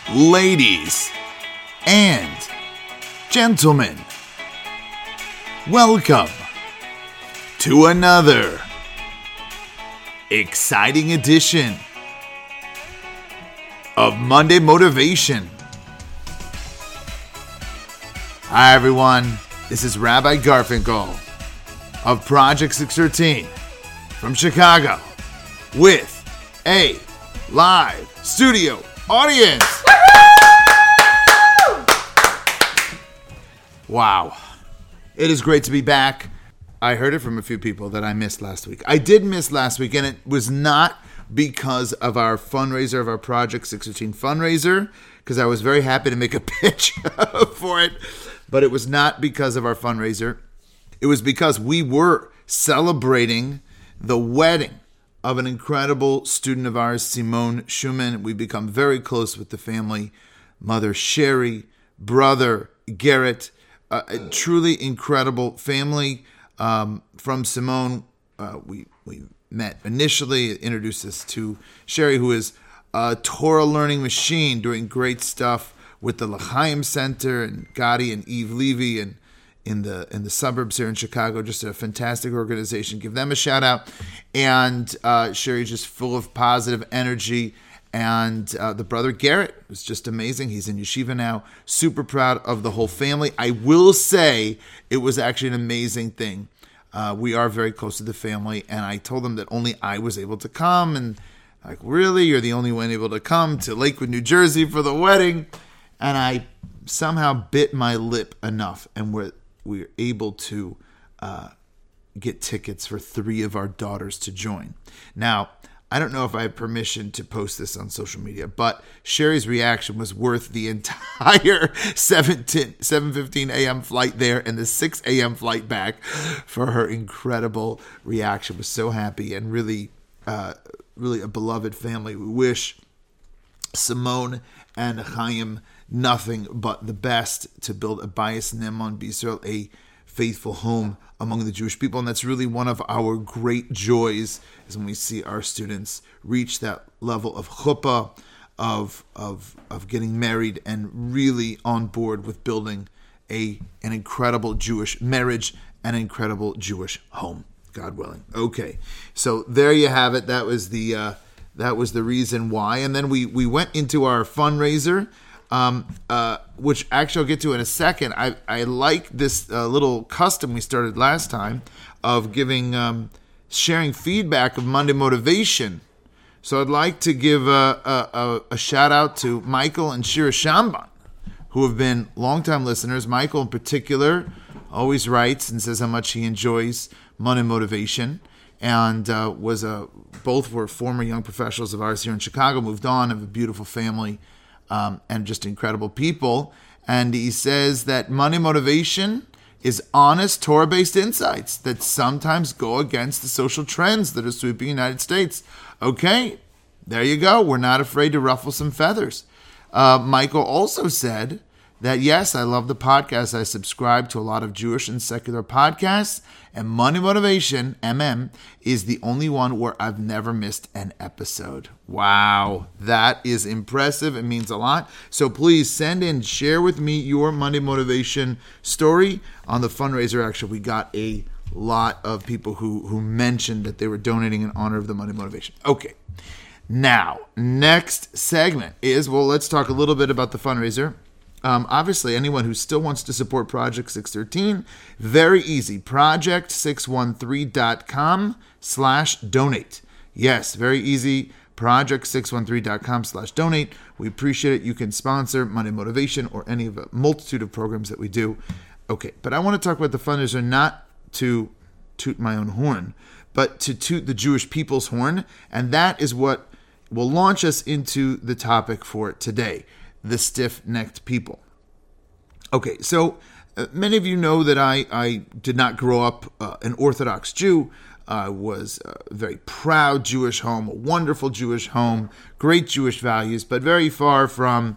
Ladies and gentlemen, welcome to another exciting edition of Monday Motivation. Hi everyone, this is Rabbi Garfinkel of Project 613 from Chicago with a live studio audience. Wow. It is great to be back. I heard it from a few people that I missed last week. I did miss last week, and it was not because of our fundraiser, of our Project 613 fundraiser, because I was very happy to make a pitch for it, but it was not because of our fundraiser. It was because we were celebrating the wedding of an incredible student of ours, Simone Schumann. We've become very close with the family. Mother Sherry, brother Garrett, a truly incredible family. From Simone, we met initially, introduced us to Sherry, who is a Torah learning machine, doing great stuff with the L'Chaim Center, and Gadi and Eve Levy, and in the suburbs here in Chicago. Just a fantastic organization. Give them a shout out. And Sherry's just full of positive energy. And the brother Garrett was just amazing. He's in yeshiva now. Super proud of the whole family. I will say it was actually an amazing thing. We are very close to the family, and I told them that only I was able to come. And like, really? You're the only one able to come to Lakewood, New Jersey for the wedding? And I somehow bit my lip enough, and we were able to get tickets for 3 of our daughters to join. Now, I don't know if I have permission to post this on social media, but Sherry's reaction was worth the entire 7:15 a.m. flight there and the 6 a.m. flight back for her incredible reaction. Was so happy, and really a beloved family. We wish Simone and Chaim nothing but the best, to build a Bayis Ne'eman B'Yisrael, a faithful home among the Jewish people. And that's really one of our great joys, is when we see our students reach that level of chuppah, of getting married, and really on board with building an incredible Jewish marriage, an incredible Jewish home, God willing. Okay, so there you have it. That was the reason why. And then we went into our fundraiser, which actually I'll get to in a second. I like this little custom we started last time of sharing feedback of Monday Motivation. So I'd like to give a shout out to Michael and Shira Shamban, who have been longtime listeners. Michael in particular always writes and says how much he enjoys Monday Motivation, and both were former young professionals of ours here in Chicago, moved on, have a beautiful family, and just incredible people. And he says that Monday Motivation is honest Torah-based insights that sometimes go against the social trends that are sweeping the United States. Okay, there you go. We're not afraid to ruffle some feathers. Michael also said that, yes, I love the podcast. I subscribe to a lot of Jewish and secular podcasts, and Monday Motivation, MM, is the only one where I've never missed an episode. Wow, that is impressive. It means a lot. So please share with me your Monday Motivation story. On the fundraiser, actually, we got a lot of people who mentioned that they were donating in honor of the Monday Motivation. Okay, now, next segment is, let's talk a little bit about the fundraiser. Obviously, anyone who still wants to support Project 613, very easy. Project613.com/donate. Yes, very easy. Project613.com/donate. We appreciate it. You can sponsor Monday Motivation or any of a multitude of programs that we do. Okay, but I want to talk about the fundraiser, not to toot my own horn, but to toot the Jewish people's horn. And that is what will launch us into the topic for today: the stiff-necked people. Okay, so many of you know that I did not grow up an Orthodox Jew. I was a very proud Jewish home, a wonderful Jewish home, great Jewish values, but very far from,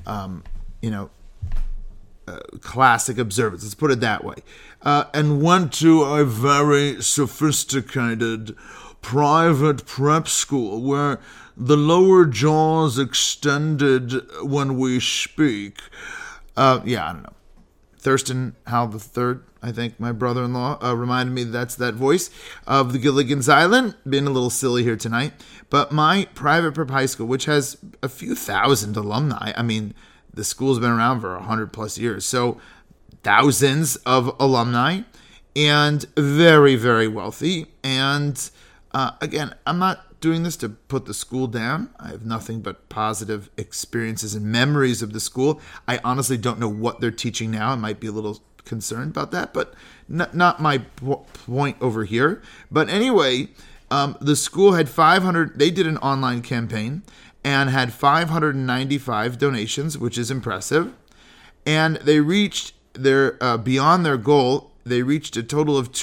classic observance. Let's put it that way. And went to a very sophisticated private prep school where the lower jaws extended when we speak. I don't know. Thurston Howell III, I think, my brother-in-law, reminded me that's that voice of the Gilligan's Island. Been a little silly here tonight. But my private prep high school, which has a few thousand alumni, I mean, the school's been around for 100 plus years, so thousands of alumni, and very, very wealthy. And again, I'm not doing this to put the school down. I have nothing but positive experiences and memories of the school. I honestly don't know what they're teaching now. I might be a little concerned about that, but not my point over here. But anyway, the school had 500, they did an online campaign and had 595 donations, which is impressive. And they reached their, beyond their goal, they reached a total of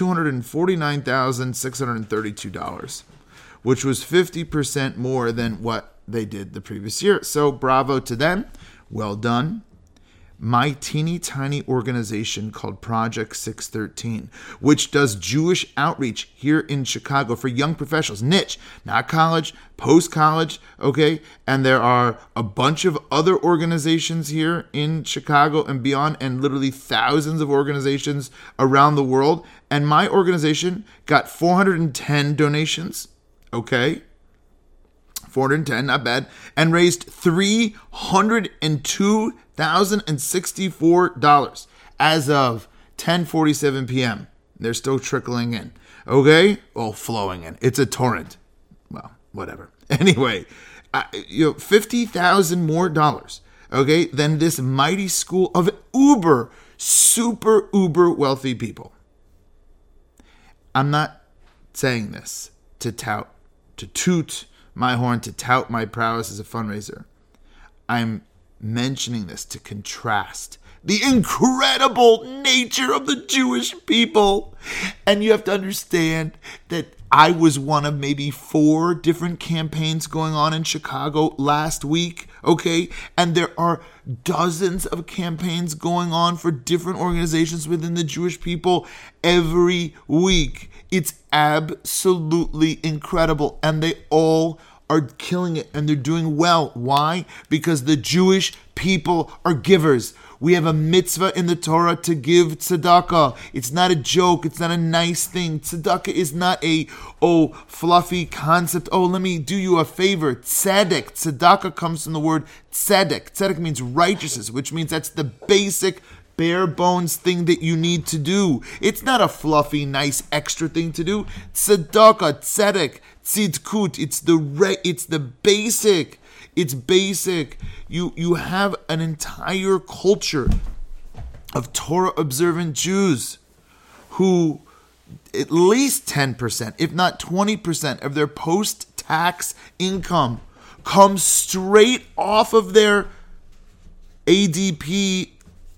$249,632. which was 50% more than what they did the previous year. So bravo to them. Well done. My teeny tiny organization called Project 613, which does Jewish outreach here in Chicago for young professionals, niche, not college, post-college, okay? And there are a bunch of other organizations here in Chicago and beyond, and literally thousands of organizations around the world. And my organization got 410 donations. Okay, 410, not bad, and raised $302,064 as of 10:47 p.m. They're still trickling in. Okay, well, flowing in. It's a torrent. Well, whatever. Anyway, $50,000 more dollars. Okay, than this mighty school of super wealthy people. I'm not saying this to toot my horn, to tout my prowess as a fundraiser. I'm mentioning this to contrast the incredible nature of the Jewish people. And you have to understand that I was one of maybe 4 different campaigns going on in Chicago last week, okay? And there are dozens of campaigns going on for different organizations within the Jewish people every week. It's absolutely incredible, and they all are killing it, and they're doing well. Why? Because the Jewish people are givers. We have a mitzvah in the Torah to give tzedakah. It's not a joke. It's not a nice thing. Tzedakah is not a, fluffy concept. Let me do you a favor. Tzedek. Tzedakah comes from the word tzedek. Tzedek means righteousness, which means that's the basic bare bones thing that you need to do. It's not a fluffy, nice extra thing to do. Tzedakah, tzedek, tzidkut. It's the basic. It's basic. You have an entire culture of Torah observant Jews who at least 10%, if not 20% of their post-tax income comes straight off of their ADP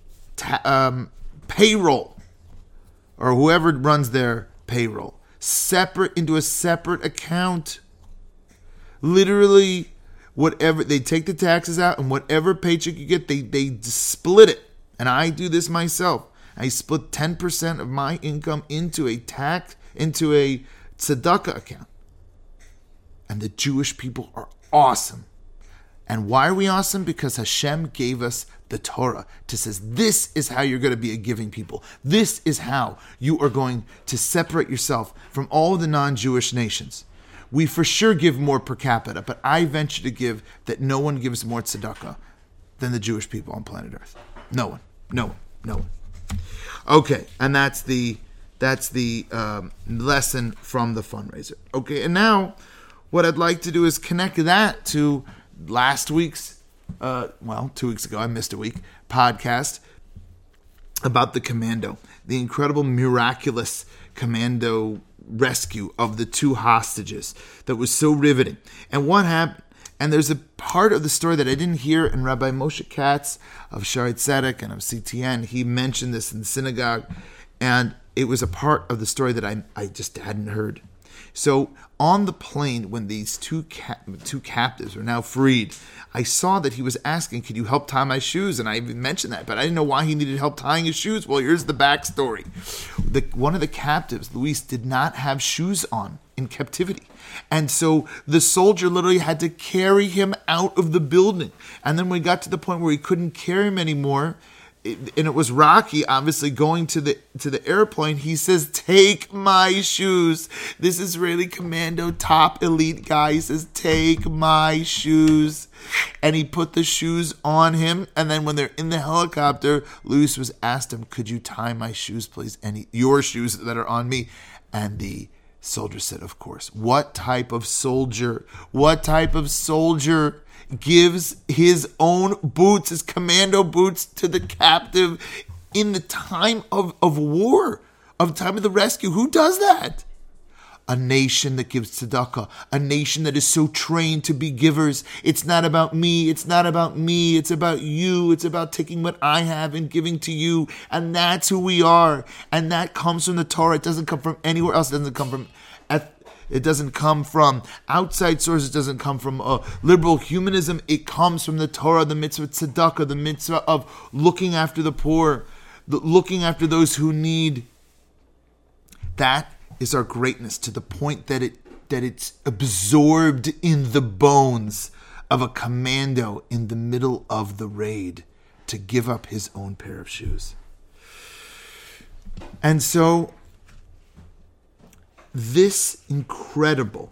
payroll, or whoever runs their payroll, into a separate account. Literally, whatever, they take the taxes out, and whatever paycheck you get, they split it. And I do this myself. I split 10% of my income into a tzedakah account. And the Jewish people are awesome. And why are we awesome? Because Hashem gave us the Torah to says, this is how you're going to be a giving people. This is how you are going to separate yourself from all the non-Jewish nations. We for sure give more per capita, but I venture to give that no one gives more tzedakah than the Jewish people on planet Earth. No one. Okay, and that's the lesson from the fundraiser. Okay, and now what I'd like to do is connect that to last week's, 2 weeks ago, I missed a week, podcast about the commando, the incredible, miraculous commando rescue of the 2 hostages that was so riveting. And what happened? And there's a part of the story that I didn't hear, and Rabbi Moshe Katz of Shaarei Tzedek and of CTN, he mentioned this in the synagogue, and it was a part of the story that I just hadn't heard. So on the plane, when these two captives are now freed, I saw that he was asking, "Could you help tie my shoes?" And I even mentioned that, but I didn't know why he needed help tying his shoes. Well, here's the backstory. One of the captives, Luis, did not have shoes on in captivity. And so the soldier literally had to carry him out of the building. And then when we got to the point where he couldn't carry him anymore, and it was Rocky, obviously, going to the airplane, he says, "Take my shoes." This Israeli commando, top elite guy, he says, "Take my shoes." And he put the shoes on him. And then when they're in the helicopter, Luis was asked him, "Could you tie my shoes, please? And your shoes that are on me." And the soldier said, "Of course." What type of soldier gives his own boots, his commando boots, to the captive in the time of war, of time of the rescue? Who does that? A nation that gives tzedakah, a nation that is so trained to be givers. It's not about me, it's not about me, it's about you. It's about taking what I have and giving to you. And that's who we are. And that comes from the Torah. It doesn't come from anywhere else. It doesn't come from outside sources. It doesn't come from liberal humanism. It comes from the Torah, the mitzvah tzedakah, the mitzvah of looking after the poor, looking after those who need. That is our greatness, to the point that it's absorbed in the bones of a commando in the middle of the raid to give up his own pair of shoes. And so this incredible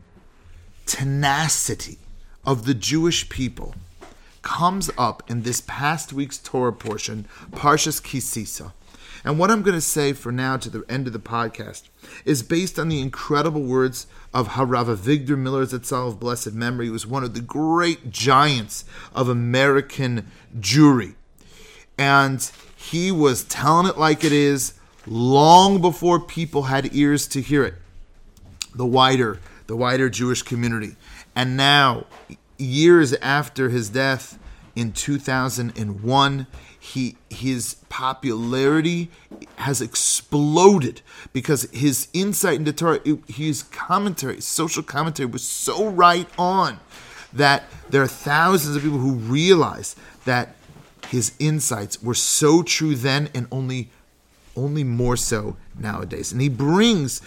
tenacity of the Jewish people comes up in this past week's Torah portion, Parshas Ki Sisa. And what I'm going to say for now to the end of the podcast is based on the incredible words of Harav Avigdor Miller Zatzal of blessed memory. He was one of the great giants of American Jewry. And he was telling it like it is long before people had ears to hear it. The wider Jewish community. And now, years after his death in 2001, his popularity has exploded because his insight into Torah, his commentary, social commentary was so right on that there are thousands of people who realize that his insights were so true then and only more so nowadays. And he brings,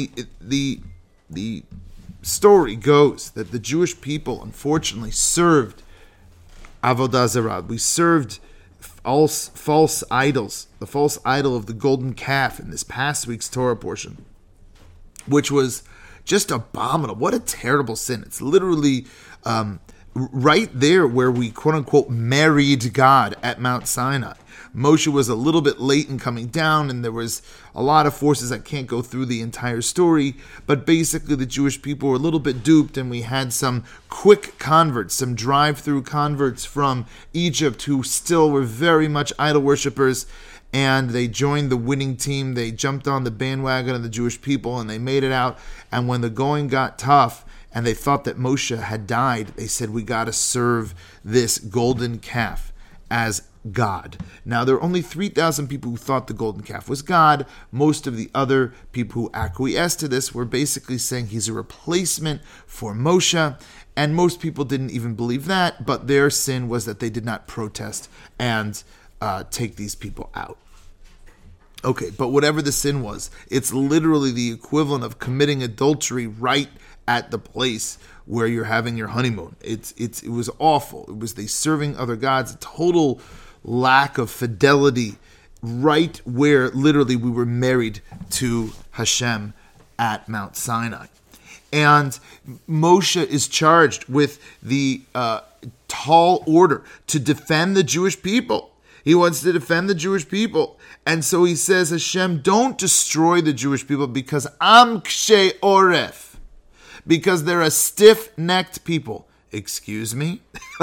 the story goes that the Jewish people unfortunately served Avodah Zarah. We served false idols, the false idol of the golden calf in this past week's Torah portion, which was just abominable. What a terrible sin. It's literally right there where we quote-unquote married God at Mount Sinai. Moshe was a little bit late in coming down, and there was a lot of forces that can't go through the entire story, but basically the Jewish people were a little bit duped, and we had some quick converts, some drive-through converts from Egypt who still were very much idol worshippers, and they joined the winning team. They jumped on the bandwagon of the Jewish people, and they made it out, and when the going got tough, and they thought that Moshe had died, they said, "We got to serve this golden calf as God." Now, there are only 3,000 people who thought the golden calf was God. Most of the other people who acquiesced to this were basically saying he's a replacement for Moshe, and most people didn't even believe that, but their sin was that they did not protest and take these people out. Okay, but whatever the sin was, it's literally the equivalent of committing adultery right at the place where you're having your honeymoon. It was awful. It was they serving other gods, a total lack of fidelity, right where literally we were married to Hashem at Mount Sinai. And Moshe is charged with the tall order to defend the Jewish people. He wants to defend the Jewish people. And so he says, Hashem, don't destroy the Jewish people because I'm kshe oref, because they're a stiff-necked people. Excuse me?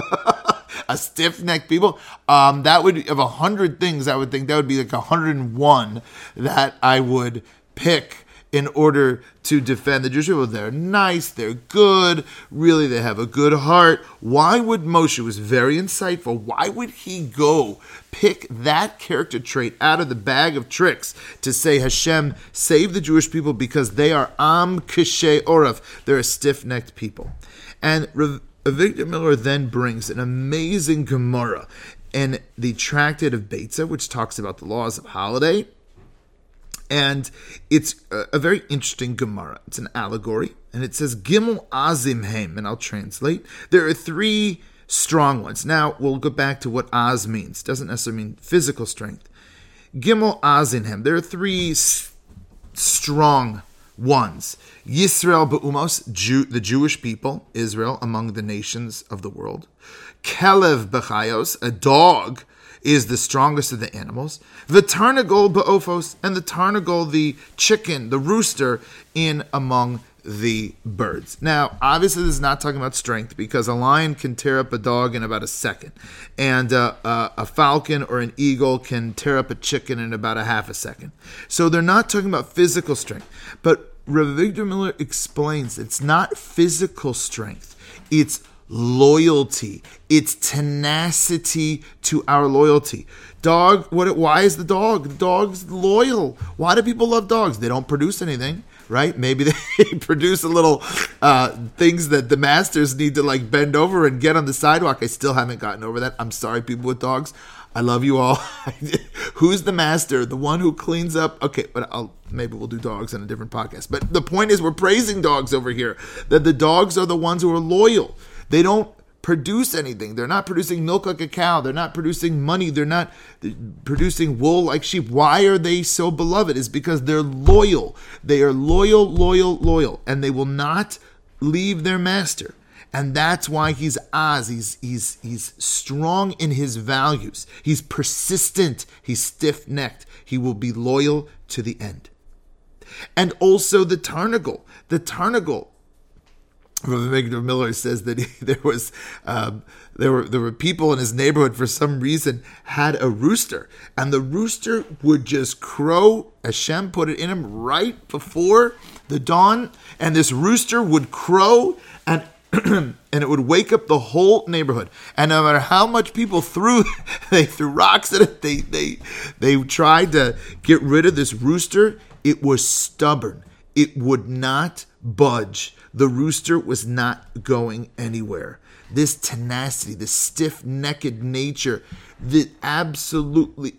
A stiff-necked people? That would, of 100 things, I would think that would be like 101 that I would pick in order to defend the Jewish people. They're nice, they're good, really they have a good heart. Why would Moshe, who was very insightful, why would he go pick that character trait out of the bag of tricks to say Hashem save the Jewish people because they are Am Kishei Oraf, they're a stiff-necked people. And Avigdor Miller then brings an amazing Gemara in the Tractate of Beitza, which talks about the laws of holiday. And it's a very interesting Gemara. It's an allegory. And it says, Gimel Azim Heim. And I'll translate. There are 3 strong ones. Now, we'll go back to what Az means. Doesn't necessarily mean physical strength. Gimel Azim Heim. There are 3 strong ones. Yisrael Be'umos, the Jewish people, Israel, among the nations of the world. Kelev B'chayos, a dog, is the strongest of the animals. The Tarnagol Ba'ofos, and the Tarnagol, the chicken, the rooster, in among the birds. Now, obviously, this is not talking about strength because a lion can tear up a dog in about a second, and a falcon or an eagle can tear up a chicken in about a half a second. So they're not talking about physical strength. But Rav Avigdor Miller explains it's not physical strength, it's loyalty. It's tenacity to our loyalty. Dog, why is the dog? The dog's loyal. Why do people love dogs? They don't produce anything, right? Maybe they produce a little things that the masters need to like bend over and get on the sidewalk. I still haven't gotten over that. I'm sorry, people with dogs. I love you all. Who's the master? The one who cleans up? Okay, but maybe we'll do dogs on a different podcast. But the point is we're praising dogs over here. That the dogs are the ones who are loyal. They don't produce anything. They're not producing milk like a cow. They're not producing money. They're not producing wool like sheep. Why are they so beloved? It's because they're loyal. They are loyal, and they will not leave their master. And that's why he's Az. He's strong in his values. He's persistent. He's stiff-necked. He will be loyal to the end. And also the Tarnagol. The Tarnagol. Avigdor Miller says that there were people in his neighborhood for some reason had a rooster, and the rooster would just crow. Hashem put it in him right before the dawn, and this rooster would crow, and and it would wake up the whole neighborhood. And no matter how much people threw rocks at it, they tried to get rid of this rooster. It was stubborn. It would not budge. The rooster was not going anywhere. This tenacity, this stiff-necked nature, the absolutely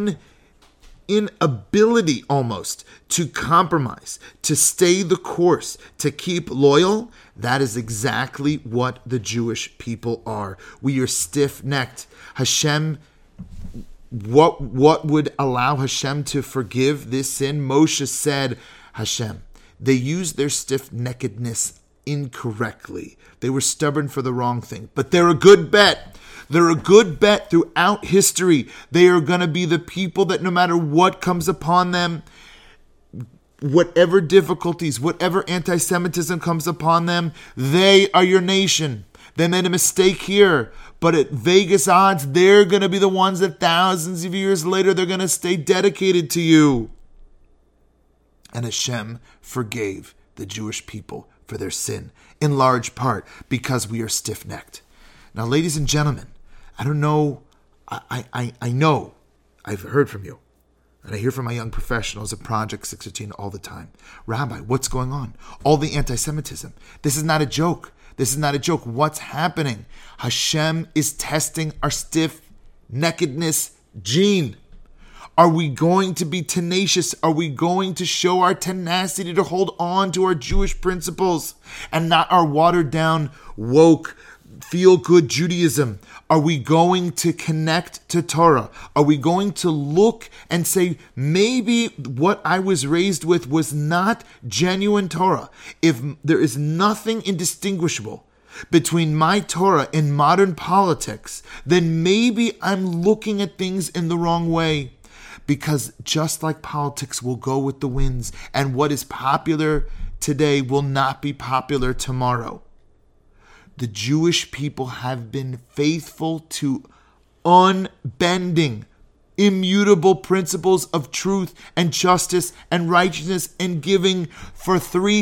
inability almost to compromise, to stay the course, to keep loyal, that is exactly what the Jewish people are. We are stiff-necked. Hashem, what would allow Hashem to forgive this sin? Moshe said, Hashem, they used their stiff-neckedness incorrectly. They were stubborn for the wrong thing. But they're a good bet. They're a good bet throughout history. They are going to be the people that no matter what comes upon them, whatever difficulties, whatever anti-Semitism comes upon them, they are your nation. They made a mistake here, but at Vegas odds, they're going to be the ones that thousands of years later, they're going to stay dedicated to you. And Hashem forgave the Jewish people for their sin, in large part because we are stiff-necked. Now, ladies and gentlemen, I don't know, I know, I've heard from you, and I hear from my young professionals at Project 613 all the time. Rabbi, what's going on? All the anti-Semitism. This is not a joke. This is not a joke. What's happening? Hashem is testing our stiff-neckedness gene. Are we going to be tenacious? Are we going to show our tenacity to hold on to our Jewish principles and not our watered-down, woke, feel-good Judaism? Are we going to connect to Torah? Are we going to look and say, maybe what I was raised with was not genuine Torah? If there is nothing indistinguishable between my Torah and modern politics, then maybe I'm looking at things in the wrong way. Because just like politics will go with the winds, and what is popular today will not be popular tomorrow. The Jewish people have been faithful to unbending, immutable principles of truth and justice and righteousness and giving for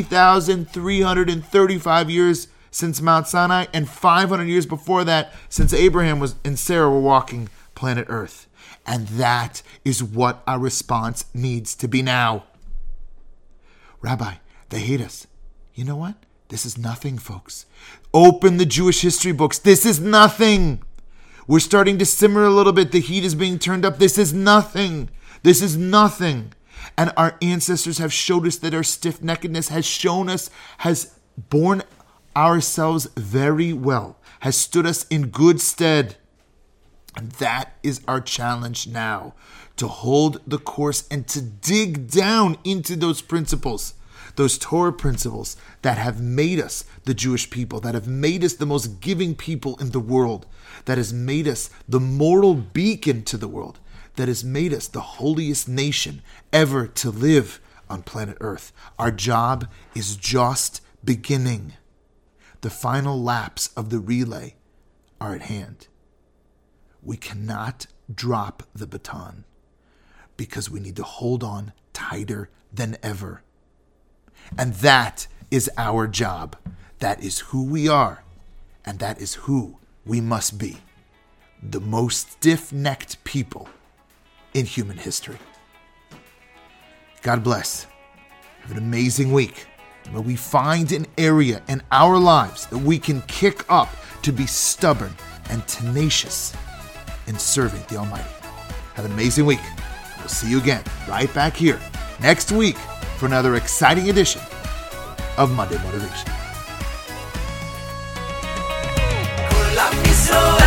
3,335 years since Mount Sinai, and 500 years before that since Abraham and Sarah were walking planet Earth. And that is what our response needs to be now. Rabbi, they hate us. You know what? This is nothing, folks. Open the Jewish history books. This is nothing. We're starting to simmer a little bit. The heat is being turned up. This is nothing. This is nothing. And our ancestors have showed us that our stiff-neckedness has borne ourselves very well, has stood us in good stead. And that is our challenge now, to hold the course and to dig down into those principles, those Torah principles that have made us the Jewish people, that have made us the most giving people in the world, that has made us the moral beacon to the world, that has made us the holiest nation ever to live on planet Earth. Our job is just beginning. The final laps of the relay are at hand. We cannot drop the baton because we need to hold on tighter than ever. And that is our job. That is who we are. And that is who we must be. The most stiff-necked people in human history. God bless. Have an amazing week. May we find an area in our lives that we can kick up to be stubborn and tenacious in serving the Almighty. Have an amazing week. We'll see you again right back here next week for another exciting edition of Monday Motivation.